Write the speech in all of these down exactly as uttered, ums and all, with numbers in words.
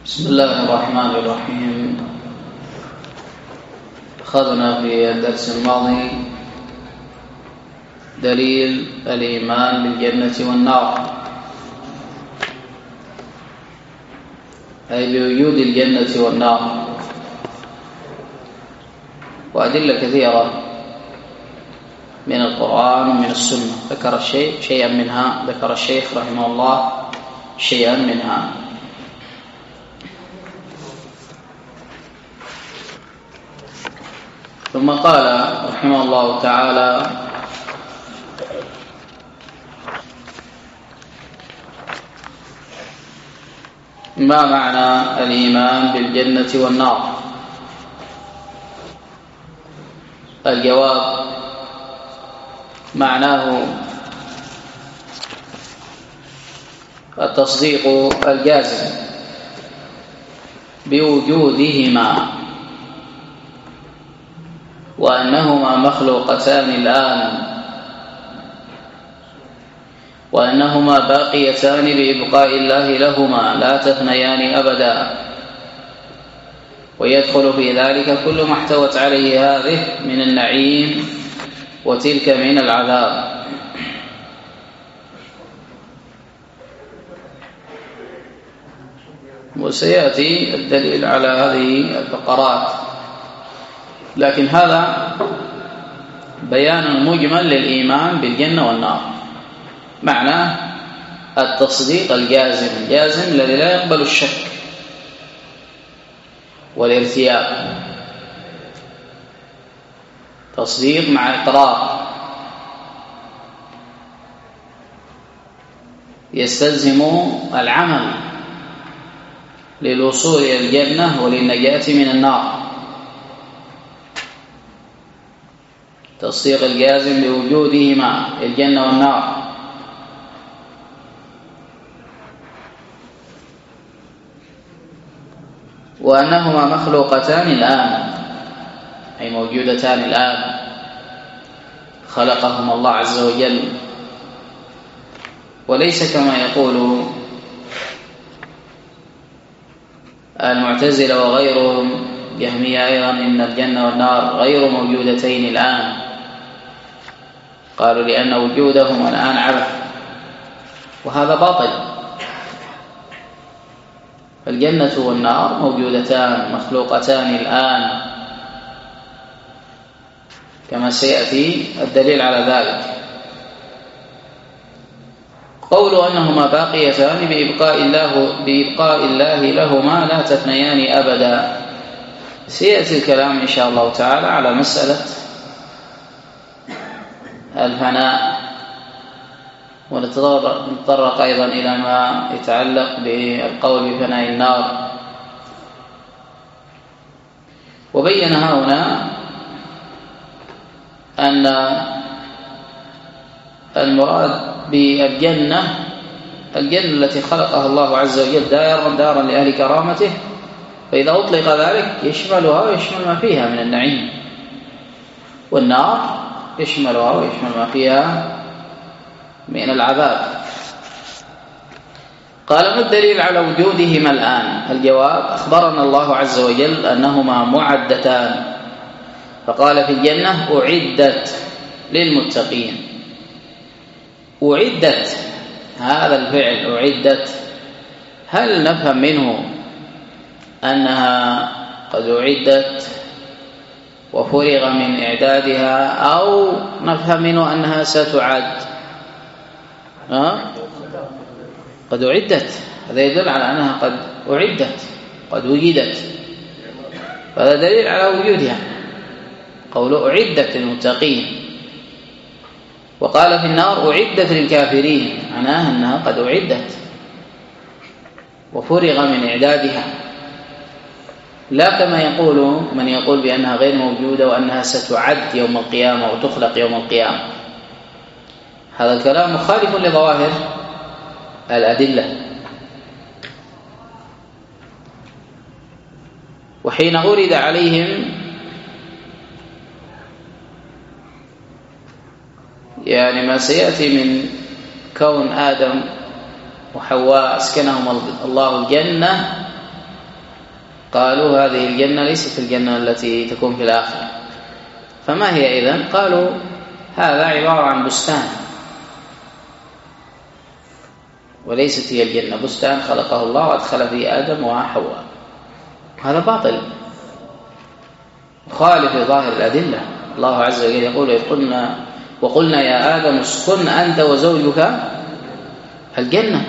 بسم الله الرحمن الرحيم. أخذنا في الدرس الماضي دليل الإيمان بالجنة والنار، أي بوجود الجنة والنار، وأدلة كثيرة من القرآن ومن السنة. ذكر الشيء شيئا منها ذكر الشيخ رحمه الله شيئا منها. ثم قال رحمه الله تعالى: ما معنى الإيمان بالجنة والنار؟ الجواب: معناه التصديق الجازم بوجودهما، وأنهما مخلوقتان الآن، وأنهما باقيتان بإبقاء الله لهما لا تفنيان أبدا، ويدخل في ذلك كل ما احتوت عليه هذه من النعيم وتلك من العذاب. وسيأتي الدليل على هذه الفقرات، لكن هذا بيان مجمل للإيمان بالجنة والنار. معناه التصديق الجازم الجازم الذي لا يقبل الشك والارتياب، تصديق مع إقرار يستلزم العمل للوصول إلى الجنة وللنجاة من النار. تصديق الجازم بوجودهما الجنة والنار، وأنهما مخلوقتان الآن، أي موجودتان الآن، خلقهما الله عز وجل، وليس كما يقول المعتزلة وغيرهم جهمية أيضا إن الجنة والنار غير موجودتين الآن، قالوا لأن وجودهما الآن عبث، وهذا باطل. الجنة والنار موجودتان مخلوقتان الآن، كما سيأتي الدليل على ذلك. قولوا أنهما باقيتان بإبقاء الله بإبقاء الله لهما لا تفنيان أبدا. سيأتي الكلام إن شاء الله تعالى على مسألة الفناء، ونتطرق أيضا إلى ما يتعلق بالقول بفناء النار. وبين هنا أن المراد بالجنة الجنة التي خلقها الله عز وجل دارا دارا لأهل كرامته، فإذا أطلق ذلك يشملها ويشمل ما فيها من النعيم، والنار يشملها ويشمل ما فيها من العذاب. قال: ما الدليل على وجودهما الآن؟ الجواب: أخبرنا الله عز وجل أنهما معدتان، فقال في الجنة: أعدت للمتقين. أعدت، هذا الفعل أعدت، هل نفهم منه أنها قد أعدت وفرغ من إعدادها، أو نفهم منه أنها ستعد؟ أه؟ قد أعدت، هذا يدل على أنها قد أعدت، قد وجدت، فهذا دليل على وجودها. قول أعدت للمتقين. وقال في النار: أعدت للكافرين، معناها أنها قد أعدت وفرغ من إعدادها، لا كما يقول من يقول بأنها غير موجودة وأنها ستعد يوم القيامة وتخلق يوم القيامة. هذا الكلام مخالف لظواهر الأدلة. وحين أورد عليهم يعني ما سيأتي من كون آدم وحواء أسكنهم الله الجنة قالوا هذه الجنة ليست الجنة التي تكون في الآخرة، فما هي إذن؟ قالوا هذا عبارة عن بستان وليست هي الجنة، بستان خلقه الله وأدخل فيه آدم وحواء. هذا باطل مخالف لظاهر الأدلة. الله عز وجل يقول إذ قلنا وقلنا يا آدم اسكن أنت وزوجك الجنة،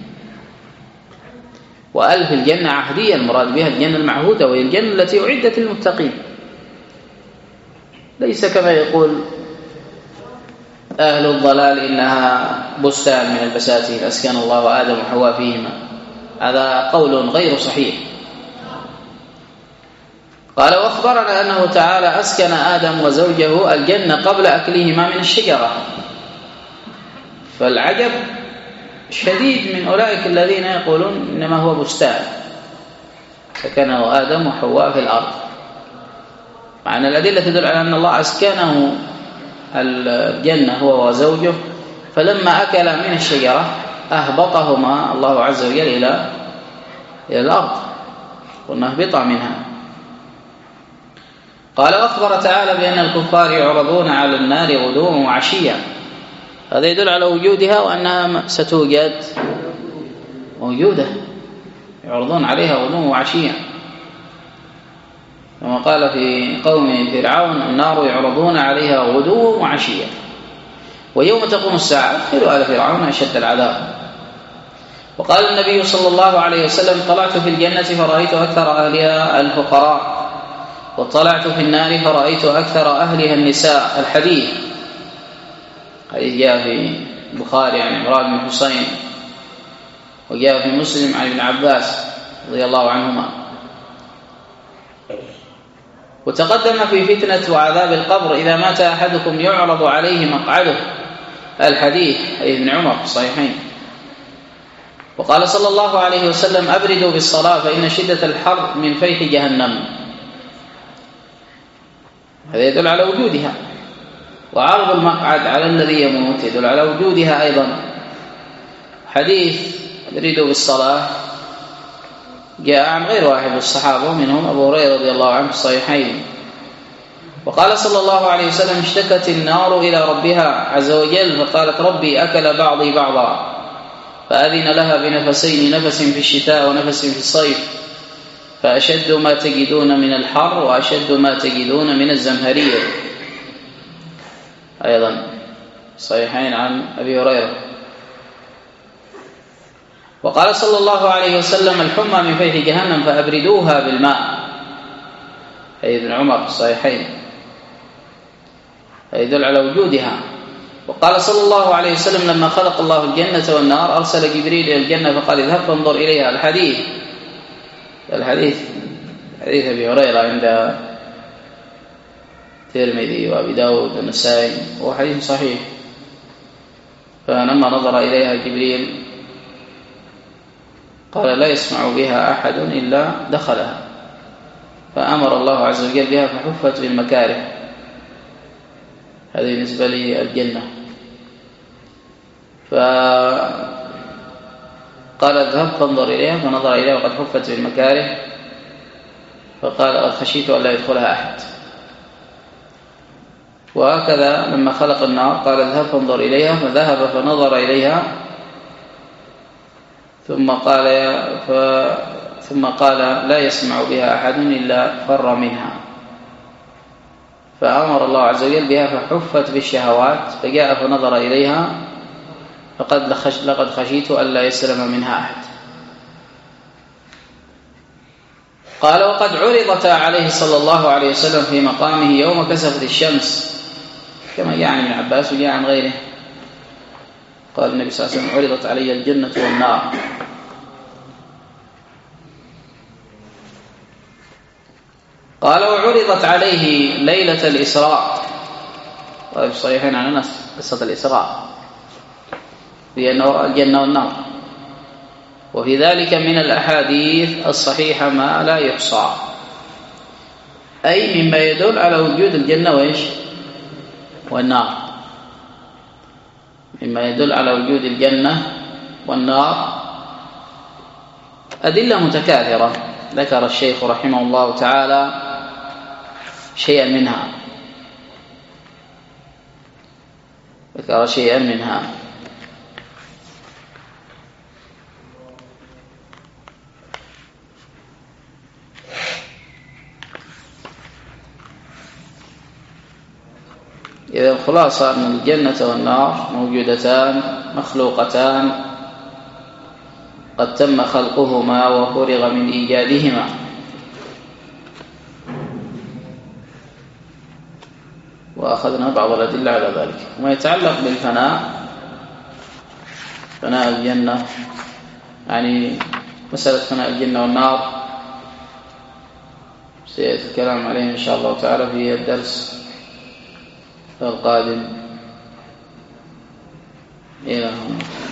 وألف الجنة عهدية، المراد بها الجنة المعهودة وهي الجنة التي أعدت للمتقين، ليس كما يقول أهل الضلال إنها بستان من البساتين أسكن الله آدم وحواء فيهما، هذا قول غير صحيح. قال وأخبرنا أنه تعالى أسكن آدم وزوجه الجنة قبل أكلهما من الشجرة، فالعجب شديد من أولئك الذين يقولون إنما هو بستان سكنه آدم وحواء في الأرض، مع أن الأدلة تدل على أن الله أسكنه الجنة هو وزوجه، فلما أكل من الشجرة أهبطهما الله عز وجل إلى إلى الأرض، قلنا اهبطا منها. قال وأخبر تعالى بأن الكفار يعرضون على النار غدوا وعشيا، هذا يدل على وجودها وأنها ستوجد موجودة، يعرضون عليها غدوا وعشيا، كما قال في قوم فرعون النار يعرضون عليها غدوا وعشيا ويوم تقوم الساعة ادخلوا آل فرعون أشد العذاب. وقال النبي صلى الله عليه وسلم طلعت في الجنة فرأيت أكثر أهلها الفقراء، وطلعت في النار فرأيت أكثر أهلها النساء. الحديث حديث جاء في البخاري عن عمران بن حسين، وجاء في مسلم عن ابن عباس رضي الله عنهما. وتقدم في فتنة وعذاب القبر إذا مات أحدكم يعرض عليه مقعده، الحديث أي ابن عمر في الصحيحين. وقال صلى الله عليه وسلم أبردوا بالصلاة فإن شدة الحر من فيح جهنم، هذا يدل على وجودها. وعرض المقعد على الذي يموت يدل على وجودها أيضا. حديث أبردوا بالصلاة جاء عن غير واحد من الصحابة منهم أبو هريرة رضي الله عنه في الصحيحين. وقال صلى الله عليه وسلم اشتكت النار إلى ربها عز وجل فقالت ربي أكل بعضي بعضا، فأذن لها بنفسين، نفس في الشتاء ونفس في الصيف، فأشد ما تجدون من الحر وأشد ما تجدون من الزمهرير، أيضا صحيحين عن أبي هريرة. وقال صلى الله عليه وسلم الحمى من فيح جهنم فأبردوها بالماء، أي ابن عمر الصحيحين، يدل على وجودها. وقال صلى الله عليه وسلم لما خلق الله الجنة والنار أرسل جبريل إلى الجنة فقال اذهب فانظر إليها. الحديث الحديث حديث أبي هريرة عند الترمذي وأبي داود والنسائي، وهو حديث صحيح. فلما نظر إليها جبريل قال لا يسمع بها أحد إلا دخلها، فأمر الله عز وجل بها فحفت بالمكاره، هذه بالنسبة للجنة. فقال اذهب فانظر إليها، فنظر إليها وقد حفت بالمكاره، فقال قد خشيت أن لا يدخلها أحد. وهكذا لما خلق النار قال اذهب فانظر إليها، فذهب فنظر إليها ثم قال ف... ثم قال لا يسمع بها أحد إلا فر منها، فأمر الله عز وجل بها فحفت بالشهوات، فجاء فنظر إليها فقد لقد خشيت ألا يسلم منها أحد. قال وقد عرضت عليه صلى الله عليه وسلم في مقامه يوم كسفت الشمس، كما جاء عن ابن عباس وجاء عن غيره. قال النبي صلى الله عليه وسلم عرضت علي الجنة والنار. قال وعرضت عليه ليلة الإسراء، قال في الصحيحين عن أنس قصة الإسراء في أنه رأى الجنة والنار، وفي ذلك من الأحاديث الصحيحة ما لا يحصى، أي مما يدل على وجود الجنة وإيش والنار، مما يدل على وجود الجنة والنار أدلة متكاثرة ذكر الشيخ رحمه الله تعالى شيئا منها ذكر شيئا منها إذا الخلاصة أن الجنة والنار موجودتان مخلوقتان قد تم خلقهما وفرغ من إيجادهما، وأخذنا بعض الأدلة على ذلك. وما يتعلق بالفناء، فناء الجنة يعني مسألة فناء الجنة والنار سيأتي الكلام عليه إن شاء الله تعالى في الدرس القادم. إلى هنا.